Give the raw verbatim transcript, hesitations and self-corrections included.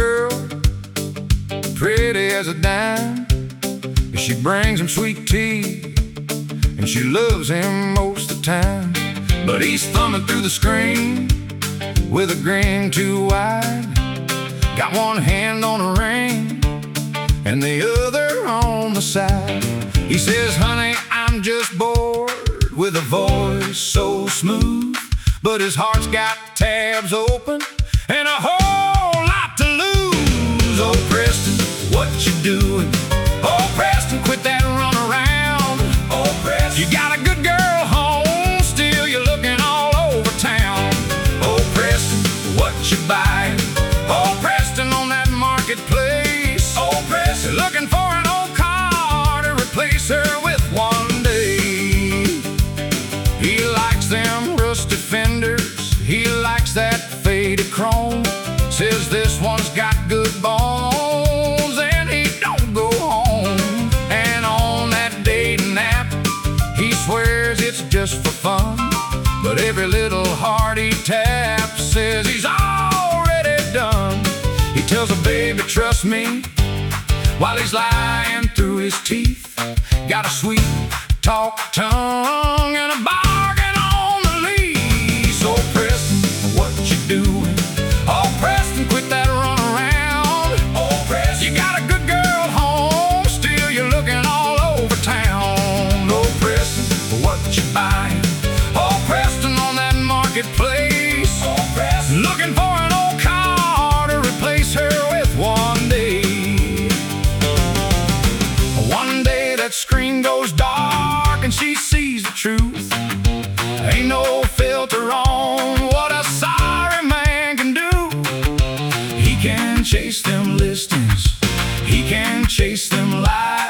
girl, pretty as a dime. She brings him sweet tea, and she loves him most of the time. But he's thumbing through the screen with a grin too wide. Got one hand on a ring and the other on the side. He says, honey, I'm just bored, with a voice so smooth. But his heart's got tabs open and a whole lot to lose. Oh, Preston, what you doing? Oh, Preston, quit that run around. Oh, Preston, you got a good girl home, still you're looking all over town. Oh, Preston, what you buying? Oh, Preston, on that marketplace. Oh, Preston, looking for an old car to replace her with one day. He likes them rusty fenders, he likes that faded chrome. Says this one's got good bones and he don't go home. And on that dating app, he swears it's just for fun. But every little heart he taps says he's already done. He tells her, baby, trust me, while he's lying through his teeth. Got a sweet talk tongue and a bargain on the lease. Oh, Preston, what you doing? Oh, Preston, quit that run around. Oh, Preston, you got a good girl home, still you're looking all over town. Oh, Preston, what you buying? Oh, Preston, on that marketplace. Oh, Preston, looking for an old car to replace her with one day. One day that screen goes dark and she sees the truth. Ain't no filter on what a sorry man can do. He can chase them listings, he can chase them lies.